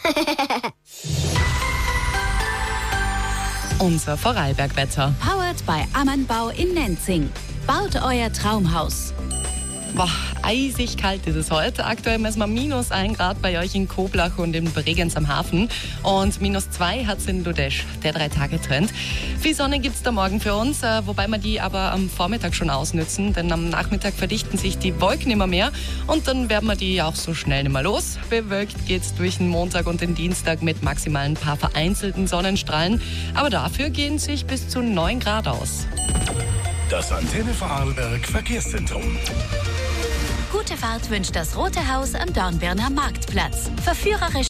Unser Vorarlbergwetter. Powered by Ammanbau in Nenzing. Baut euer Traumhaus. Boah, eisig kalt ist es heute. Aktuell messen wir -1 Grad bei euch in Koblach und in Bregenz am Hafen. Und -2 hat es in Ludesch, der 3-Tage-Trend. Viel Sonne gibt es da morgen für uns, wobei wir die aber am Vormittag schon ausnützen. Denn am Nachmittag verdichten sich die Wolken immer mehr und dann werden wir die auch so schnell nicht mehr los. Bewölkt geht es durch den Montag und den Dienstag mit maximal ein paar vereinzelten Sonnenstrahlen. Aber dafür gehen sich bis zu 9 Grad aus. Das Antenne Vorarlberg Verkehrszentrum. Gute Fahrt wünscht das Rote Haus am Dornbirner Marktplatz. Verführerisch